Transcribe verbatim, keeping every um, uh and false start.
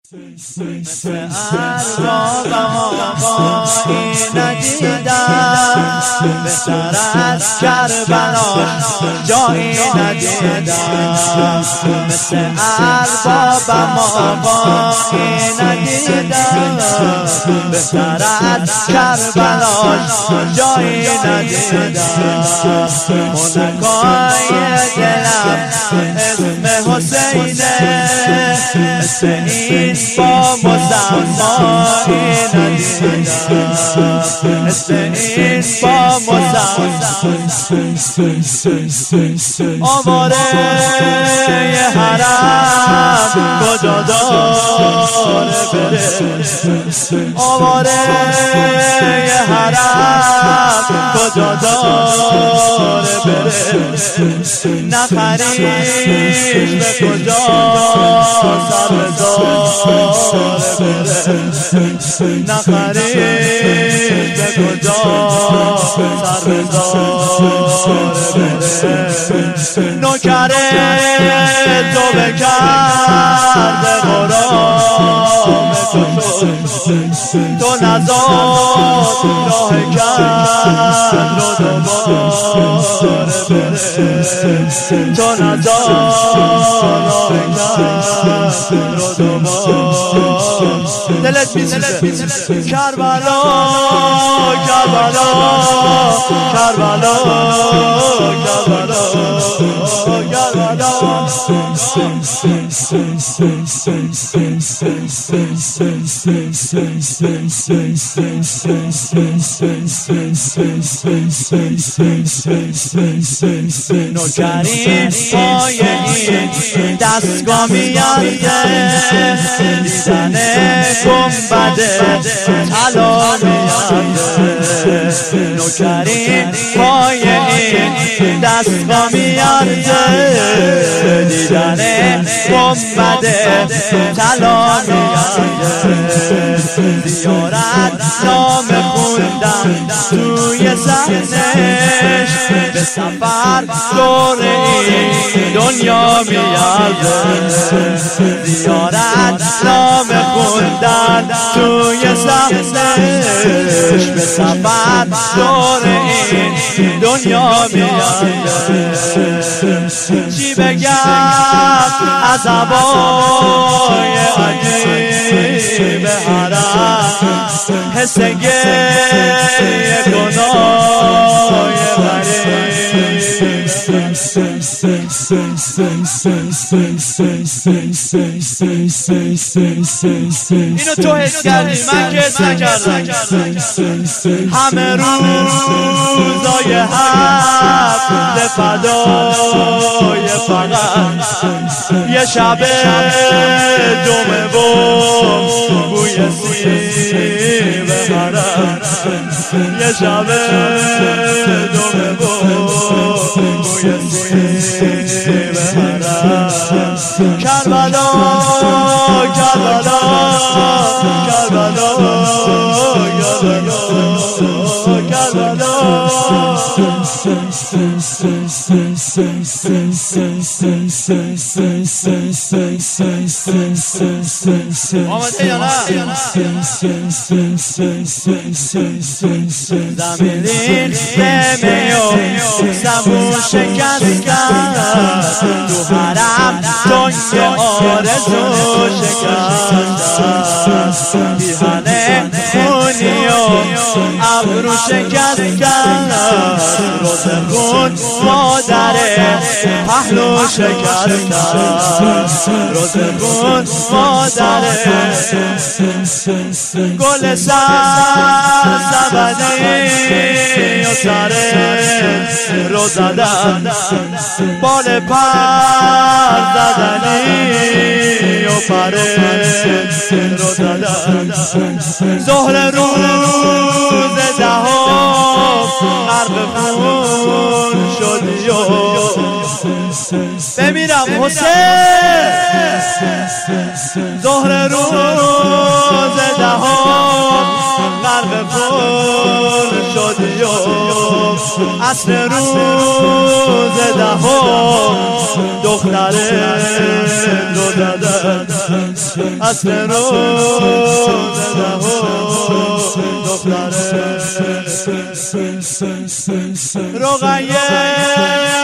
مثل اربابم آقایی ندیدم، بهتر از کربلا جایی ندیدم. مثل اربابم آقایی ندیدم، بهتر از کربلا جایی ندیدم. خونکای دلم اسم حسینه، مثل این با مسمایی ندیدم، مثل این با مسمایی. آواره حرم کجا داره بره، آواره حرم کجا داره بره، نخریش به کجا سر بزاره بره، نخریش به کجا سر بزاره بره. نوکره تو بکرده غرام تو نزاد راه کرد رو دوباره بره، تو نزاد راه کرد رو دوباره. دلت میسوزه کربلا کربلا کربلا کربلا کربلا. نوکرین پای این دستگاه میانده، دیدن گنبد طلا میانده. نوکرین پای این دستگاه میانده، دیدن گنبد طلا میانده. زیارت نامه خوندم توی ذهنش، به سفر دور این دنیا میارده. زیارت نامه خوندن توی ذهنش، به سفر دور این دنیا میارده. چی بگم از هوای عجیب حرم، حس گریه گناه غریب. اینو تو حس کردی، من که حس نکردم. همه روزای هفته فدای فقط یه شب جمعه و بوی سیب حرم، یه شب جمعه و بوی سیب حرم. کربلا کربلا کربلا کربلا. آمده یا نه؟ زمین نمی و زبون شکستن، تو حرم تنگ آرزو شکستن. بیهنه خونی و ابرو شکستن، روز خون مادر پهلو شکستن، روز خون مادر. گل سر زبنی و سر رو زدن، بال پر زدنی و پر رو زدن. ظهر روز دهم غرق خون شدی و بمیرم حسین. ظهر روز دهم غرق خون شدی و عصر روز دهم دختر رو زدن. عصر روز دهم دختره رقیه